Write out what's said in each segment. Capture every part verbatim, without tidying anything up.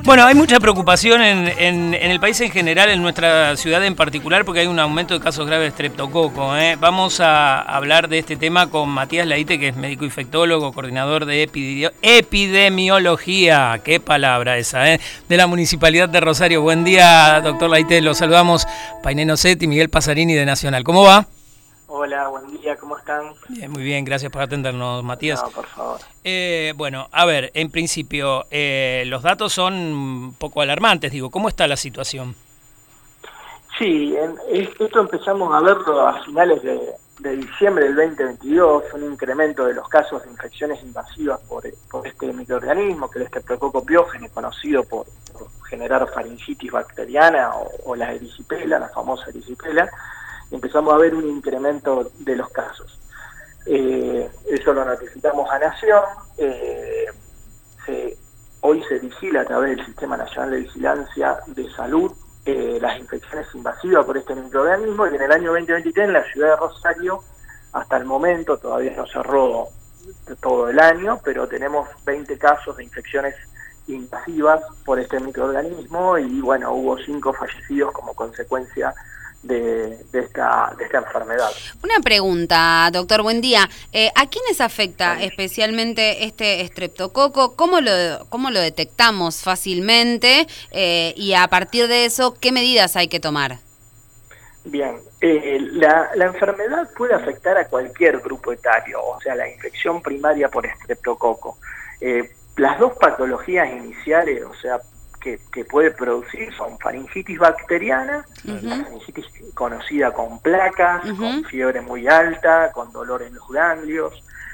Bueno, hay mucha preocupación en, en, en el país en general, en nuestra ciudad en particular, porque hay un aumento de casos graves de estreptococo, ¿eh? Vamos a hablar de este tema con Matías Laite, que es médico infectólogo, coordinador de epidemio, epidemiología, qué palabra esa, ¿eh? De la Municipalidad de Rosario. Buen día, doctor Laite, los saludamos Painé Nocetti y Miguel Pasarini de Nacional. ¿Cómo va? Hola, buen día, ¿cómo están? Bien, muy bien, gracias por atendernos, Matías. No, por favor. Eh, bueno, a ver, en principio, eh, los datos son un poco alarmantes, digo, ¿cómo está la situación? Sí, en, esto empezamos a verlo a finales de, de diciembre del veinte veintidós, un incremento de los casos de infecciones invasivas por, por este microorganismo, que es el Streptococcus pyogenes, conocido por, por generar faringitis bacteriana o, o la erisipela, la famosa erisipela. Empezamos a ver un incremento de los casos. Eh, eso lo notificamos a Nación. Eh, se, hoy se vigila a través del Sistema Nacional de Vigilancia de Salud eh, las infecciones invasivas por este microorganismo, y en el año veinte veintitrés en la ciudad de Rosario, hasta el momento, todavía no cerró todo el año, pero tenemos veinte casos de infecciones invasivas por este microorganismo y bueno, hubo cinco fallecidos como consecuencia De, de, esta, de esta enfermedad. Una pregunta, doctor, buen día. Eh, ¿A quiénes afecta especialmente este estreptococo? ¿Cómo lo, cómo lo detectamos fácilmente? Eh, y a partir de eso, ¿qué medidas hay que tomar? Bien, eh, la, la enfermedad puede afectar a cualquier grupo etario, o sea, la infección primaria por estreptococo. Eh, las dos patologías iniciales, o sea, Que, que puede producir son faringitis bacteriana, uh-huh. la faringitis conocida con placas, uh-huh. con fiebre muy alta, con dolor en los ganglios,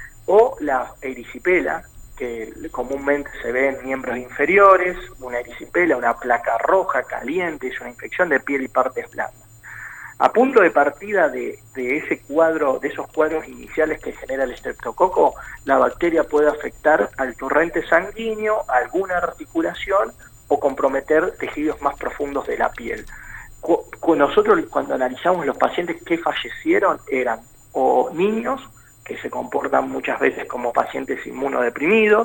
o la erisipela, que comúnmente se ve en miembros inferiores, una erisipela, una placa roja caliente, es una infección de piel y partes blandas. A punto de partida de, de ese cuadro, de esos cuadros iniciales que genera el estreptococo, la bacteria puede afectar al torrente sanguíneo, a alguna articulación, o comprometer tejidos más profundos de la piel. Nosotros cuando analizamos los pacientes que fallecieron eran o niños que se comportan muchas veces como pacientes inmunodeprimidos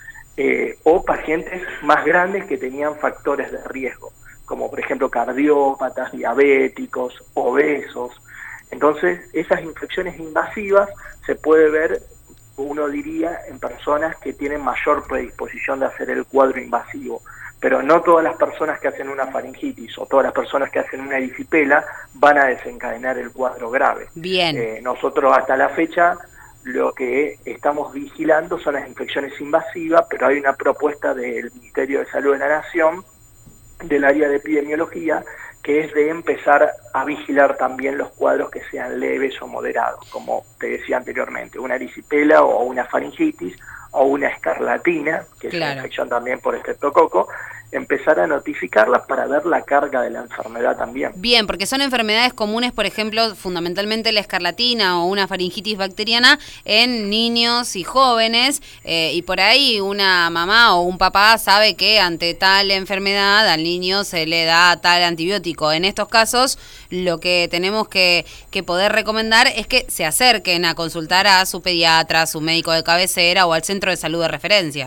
eh, o pacientes más grandes que tenían factores de riesgo, como por ejemplo cardiópatas, diabéticos, obesos. Entonces esas infecciones invasivas se puede ver, uno diría, en personas que tienen mayor predisposición de hacer el cuadro invasivo. Pero no todas las personas que hacen una faringitis o todas las personas que hacen una erisipela van a desencadenar el cuadro grave. Bien. Eh, nosotros hasta la fecha lo que estamos vigilando son las infecciones invasivas, pero hay una propuesta del Ministerio de Salud de la Nación, del área de epidemiología, que es de empezar a vigilar también los cuadros que sean leves o moderados, como te decía anteriormente, una erisipela o una faringitis, o una escarlatina, que es claro. una infección también por estreptococo, empezar a notificarlas para ver la carga de la enfermedad también. Bien, porque son enfermedades comunes, por ejemplo, fundamentalmente la escarlatina o una faringitis bacteriana en niños y jóvenes, eh, y por ahí una mamá o un papá sabe que ante tal enfermedad al niño se le da tal antibiótico. En estos casos, lo que tenemos que, que poder recomendar es que se acerquen a consultar a su pediatra, a su médico de cabecera o al centro de salud de referencia.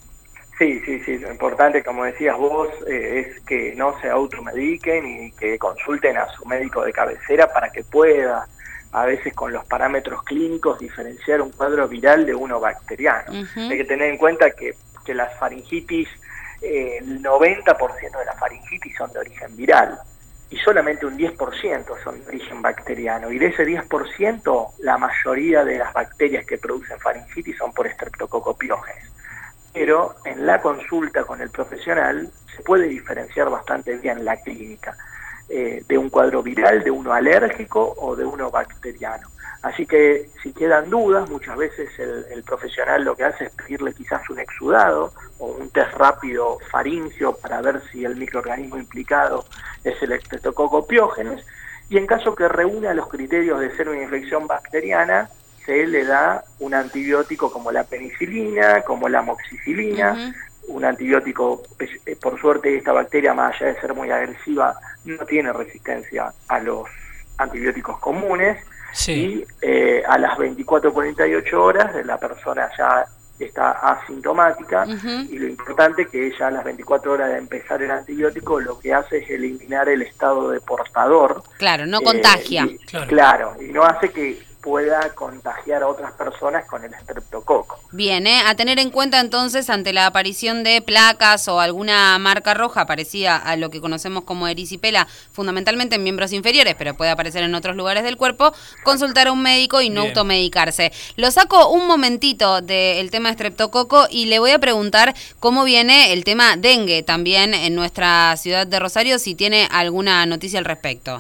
Sí, sí, sí, lo importante, como decías vos, eh, es que no se automediquen y que consulten a su médico de cabecera para que pueda, a veces con los parámetros clínicos, diferenciar un cuadro viral de uno bacteriano. Uh-huh. Hay que tener en cuenta que, que las faringitis, eh, el noventa por ciento de las faringitis son de origen viral y solamente un diez por ciento son de origen bacteriano, y de ese diez por ciento la mayoría de las bacterias que producen faringitis son por Streptococcus pyogenes. Pero en la consulta con el profesional se puede diferenciar bastante bien la clínica eh, de un cuadro viral, de uno alérgico o de uno bacteriano. Así que si quedan dudas, muchas veces el, el profesional lo que hace es pedirle quizás un exudado o un test rápido faríngeo para ver si el microorganismo implicado es el Streptococcus pyogenes, y en caso que reúna los criterios de ser una infección bacteriana, se le da un antibiótico como la penicilina, como la amoxicilina, uh-huh. un antibiótico, por suerte esta bacteria, más allá de ser muy agresiva, no tiene resistencia a los antibióticos comunes, sí. y eh, a las veinticuatro a cuarenta y ocho horas la persona ya está asintomática, Uh-huh. y lo importante es que ella a las veinticuatro horas de empezar el antibiótico lo que hace es eliminar el estado de portador. Claro, no eh, contagia. y, Claro. claro, y no hace que pueda contagiar a otras personas con el estreptococo. Bien, ¿eh? A tener en cuenta entonces ante la aparición de placas o alguna marca roja parecida a lo que conocemos como erisipela, fundamentalmente en miembros inferiores, pero puede aparecer en otros lugares del cuerpo, consultar a un médico y no Bien. automedicarse. Lo saco un momentito del tema estreptococo y le voy a preguntar cómo viene el tema dengue también en nuestra ciudad de Rosario, si tiene alguna noticia al respecto.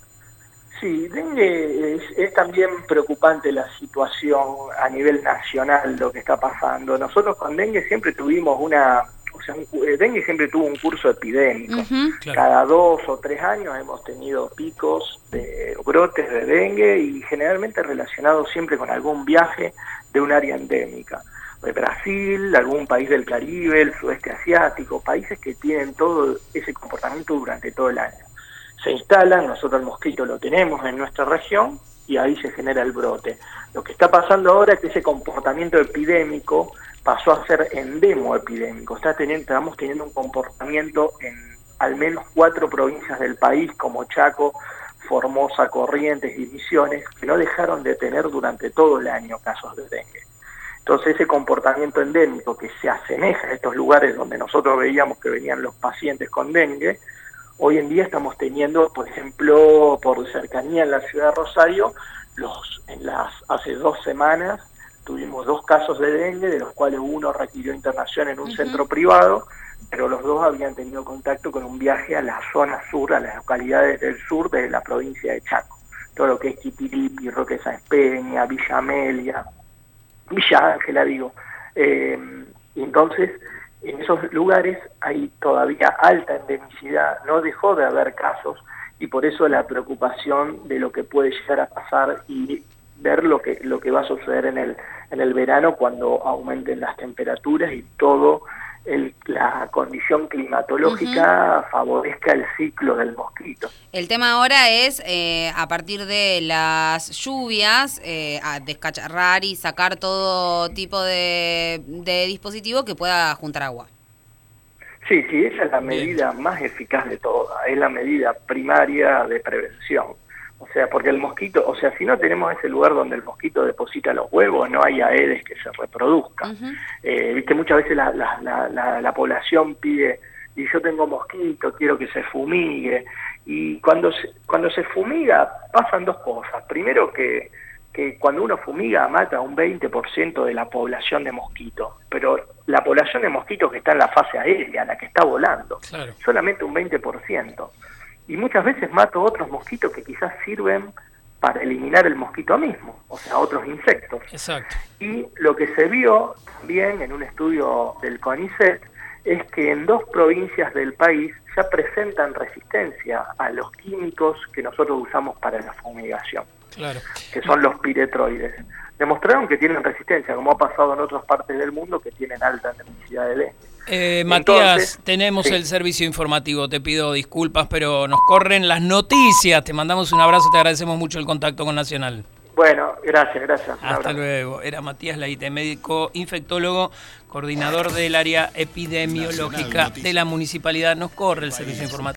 Sí, dengue es, es también preocupante la situación a nivel nacional, lo que está pasando. Nosotros con dengue siempre tuvimos una, o sea, un, dengue siempre tuvo un curso epidémico. Uh-huh. Claro. Cada dos o tres años hemos tenido picos de brotes de dengue y generalmente relacionados siempre con algún viaje de un área endémica. De Brasil, algún país del Caribe, el sudeste asiático, países que tienen todo ese comportamiento durante todo el año. Se instalan, nosotros el mosquito lo tenemos en nuestra región y ahí se genera el brote. Lo que está pasando ahora es que ese comportamiento epidémico pasó a ser endemoepidémico. Está teniendo, estamos teniendo un comportamiento en al menos cuatro provincias del país, como Chaco, Formosa, Corrientes y Misiones, que no dejaron de tener durante todo el año casos de dengue. Entonces ese comportamiento endémico que se asemeja a estos lugares donde nosotros veíamos que venían los pacientes con dengue, hoy en día estamos teniendo, por ejemplo, por cercanía en la ciudad de Rosario, los en las hace dos semanas tuvimos dos casos de dengue, de los cuales uno requirió internación en un Uh-huh. centro privado, pero los dos habían tenido contacto con un viaje a la zona sur, a las localidades del sur de la provincia de Chaco. Todo lo que es Quitiripi, Roque Sáenz Peña, Villa Amelia, Villa Ángela, digo. Eh, y entonces, en esos lugares hay todavía alta endemicidad, no dejó de haber casos, y por eso la preocupación de lo que puede llegar a pasar y ver lo que lo que va a suceder en el en el verano cuando aumenten las temperaturas y todo el, la condición climatológica uh-huh. favorezca el ciclo del mosquito. El tema ahora es, eh, a partir de las lluvias, eh, a descacharrar y sacar todo tipo de, de dispositivo que pueda juntar agua. Sí, sí, esa es la medida más eficaz de todas, es la medida primaria de prevención. O sea, porque el mosquito, o sea, si no tenemos ese lugar donde el mosquito deposita los huevos, no hay aedes que se reproduzcan. Uh-huh. Eh, viste, muchas veces la, la, la, la, la población pide, y yo tengo mosquito, quiero que se fumigue. Y cuando se, cuando se fumiga pasan dos cosas. Primero que, que cuando uno fumiga mata un veinte por ciento de la población de mosquitos, pero la población de mosquitos que está en la fase aérea, la que está volando, claro. solamente un veinte por ciento. Y muchas veces mato otros mosquitos que quizás sirven para eliminar el mosquito mismo, o sea, otros insectos. Exacto. Y lo que se vio también en un estudio del CONICET es que en dos provincias del país ya presentan resistencia a los químicos que nosotros usamos para la fumigación, claro. que son los piretroides. Demostraron que tienen resistencia, como ha pasado en otras partes del mundo que tienen alta endemicidad de dengue. Eh, Matías, tenemos sí. el servicio informativo, te pido disculpas, pero nos corren las noticias. Te mandamos un abrazo, te agradecemos mucho el contacto con Nacional. Bueno, gracias, gracias. Hasta luego. Era Matías Laite, médico infectólogo, coordinador del área epidemiológica de la municipalidad. Nos corre el servicio informativo.